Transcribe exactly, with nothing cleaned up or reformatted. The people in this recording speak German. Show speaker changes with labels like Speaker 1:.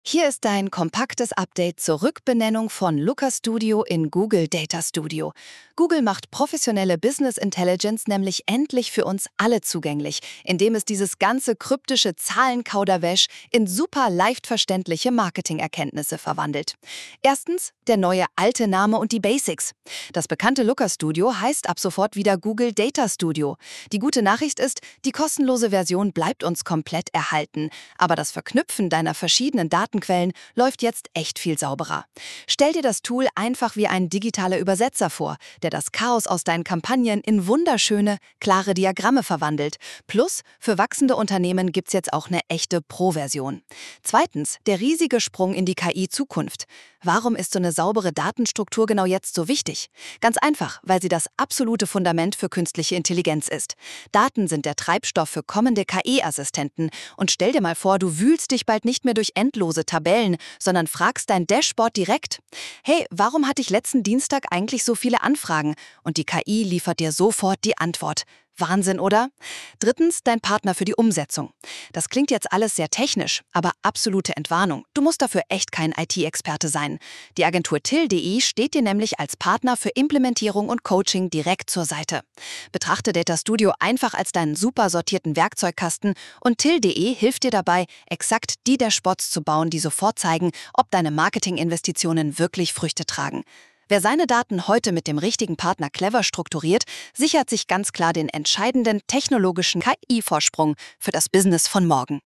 Speaker 1: Hier ist dein kompaktes Update zur Rückbenennung von Looker Studio in Google Data Studio. Google macht professionelle Business Intelligence nämlich endlich für uns alle zugänglich, indem es dieses ganze kryptische Zahlenkauderwäsch in super leicht verständliche Marketingerkenntnisse verwandelt. Erstens der neue alte Name und die Basics. Das bekannte Looker Studio heißt ab sofort wieder Google Data Studio. Die gute Nachricht ist, die kostenlose Version bleibt uns komplett erhalten, aber das Verknüpfen deiner verschiedenen Datenquellen läuft jetzt echt viel sauberer. Stell dir das Tool einfach wie ein digitaler Übersetzer vor, der das Chaos aus deinen Kampagnen in wunderschöne, klare Diagramme verwandelt. Plus, für wachsende Unternehmen gibt's jetzt auch eine echte Pro-Version. Zweitens, der riesige Sprung in die K I-Zukunft. Warum ist so eine saubere Datenstruktur genau jetzt so wichtig? Ganz einfach, weil sie das absolute Fundament für künstliche Intelligenz ist. Daten sind der Treibstoff für kommende K I-Assistenten. Und stell dir mal vor, du wühlst dich bald nicht mehr durch endlose Tabellen, sondern fragst dein Dashboard direkt: Hey, warum hatte ich letzten Dienstag eigentlich so viele Anfragen? Und die K I liefert dir sofort die Antwort. Wahnsinn, oder? Drittens, dein Partner für die Umsetzung. Das klingt jetzt alles sehr technisch, aber absolute Entwarnung. Du musst dafür echt kein I T-Experte sein. Die Agentur till punkt de steht dir nämlich als Partner für Implementierung und Coaching direkt zur Seite. Betrachte Data Studio einfach als deinen super sortierten Werkzeugkasten und till punkt de hilft dir dabei, exakt die Dashboards zu bauen, die sofort zeigen, ob deine Marketinginvestitionen wirklich Früchte tragen. Wer seine Daten heute mit dem richtigen Partner clever strukturiert, sichert sich ganz klar den entscheidenden technologischen K I-Vorsprung für das Business von morgen.